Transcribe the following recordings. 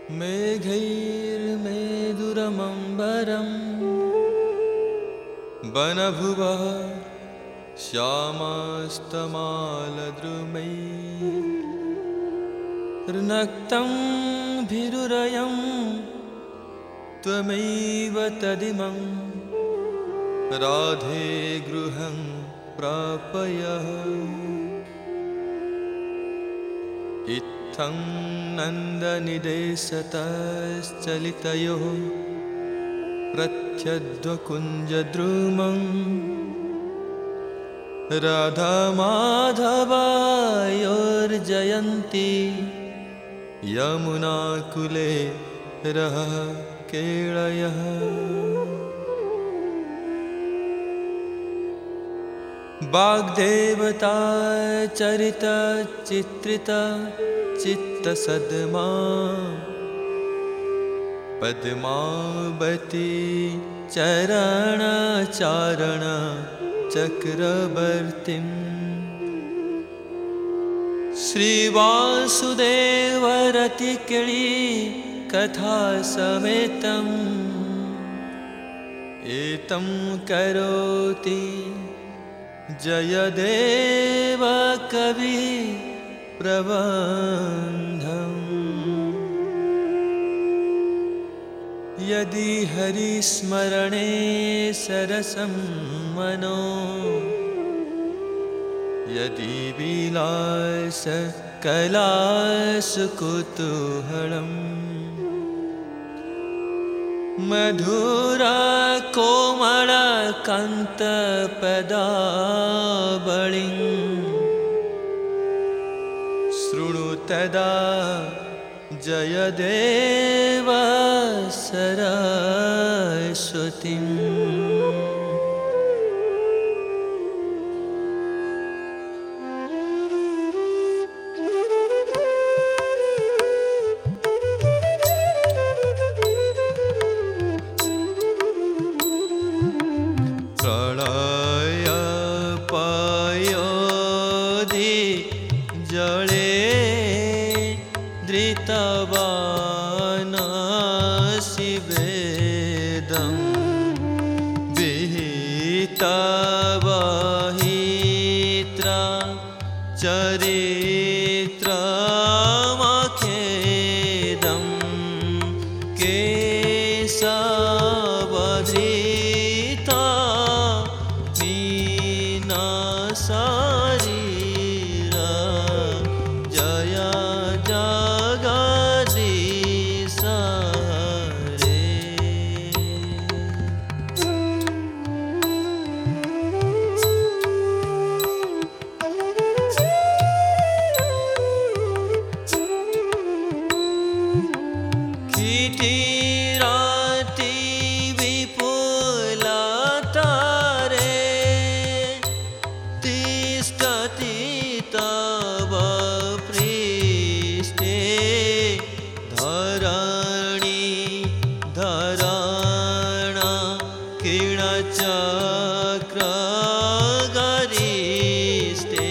मेघैर्मेदुरमम्बरं वनभुवः श्यामास्तमालद्रुमैर्नक्तं भिरुरयं त्वमैव तदिमं राधे गृहं प्रापयः। इत्थं नन्दनिदेशतश्चलितयोः प्रत्यध्वकुञ्जद्रुमं राधामाधवायोर्जयन्ती यमुनाकुले रहः केळयः। वाग्देवता चरितचित्रिता चित्तसद्मा पद्मावती चरणचारण चक्रवर्तिम् श्रीवासुदेवरतिकिळी कथासमेतम् एतं करोति जयदेव कवि प्रबन्धम्। यदि हरिस्मरणे सरसं मनो यदि विलासकलासुकुतूहलम् मधुराकोमलकान्तपदावलिं शृणु तदा जयदेव सरस्वतीम्। प्रलयपायोधि जले धृतवानसि वेदं विहितवहित्रा चरित्रमखेदं केशवधृता मीनशरीरा जय जगदीश हरे। किटिराति विपुलतरे तिष्ठति तव पृष्ठे धरणी धरण किरणचक्रगरिष्ठे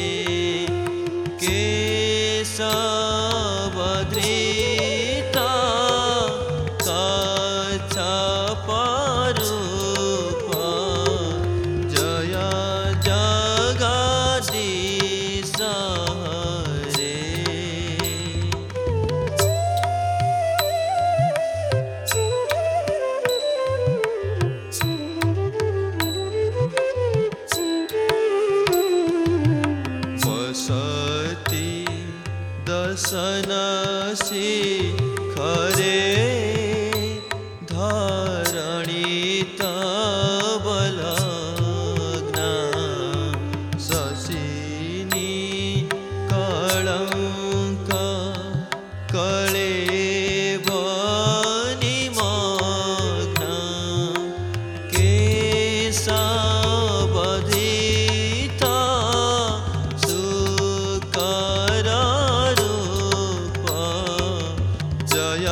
केशवधृता कच्छपरूप जय जगदीश हरे। वसति दशनशिखरे धरणी तव लग्ना शशिनी कलंक कळेवनिमग्ना केशवधृता सुकररूप जय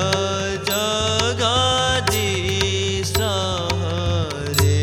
जगदीश हरे।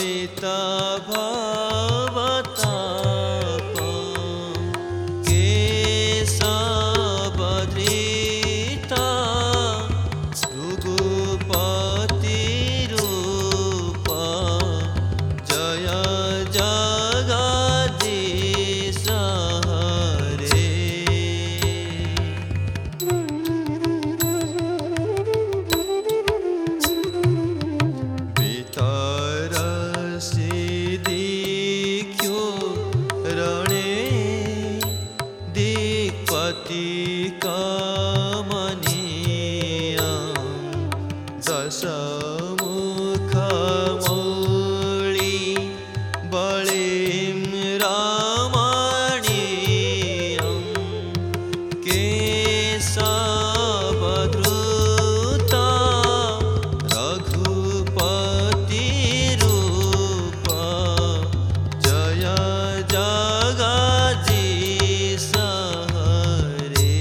भवताप केशवधृता भृगुपतिरूप जय जगदीश हरे। पितरसि दीख्यो रणे दिक्पति कमनीयं दशमुखमौळि बलिं रमणीयं केशवधृता रघुपतिरूप जय जगदीश हरे।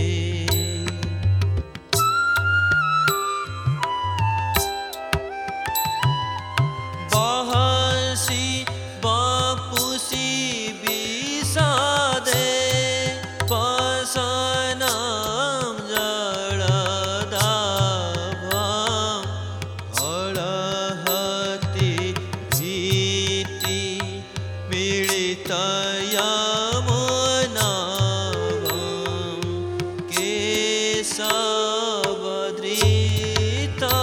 बहसि वपुषि विषादे पशनं जलदाभं हलहति भीति पीडितयमुनाभं केशवधृता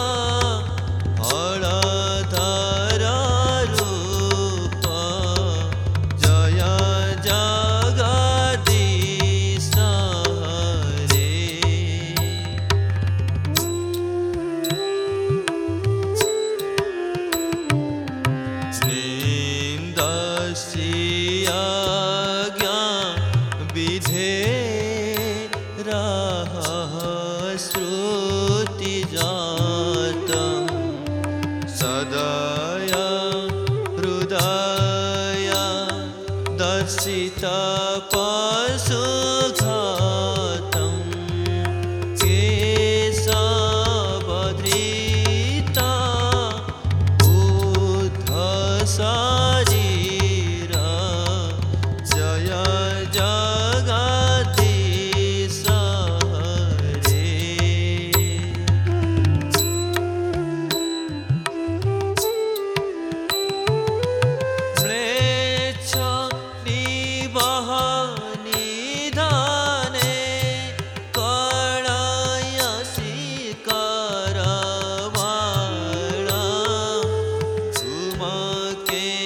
हलधररूप जय जगदीश हरे। निन्दसि श्रुतिजातं सदय हृदय दर्शितपशुघातं केशवधृता बुद्धशरीर जय जगदीश हरे। म्लेच्छ निवह निधाने कळयसि करवाणं धूमकेतु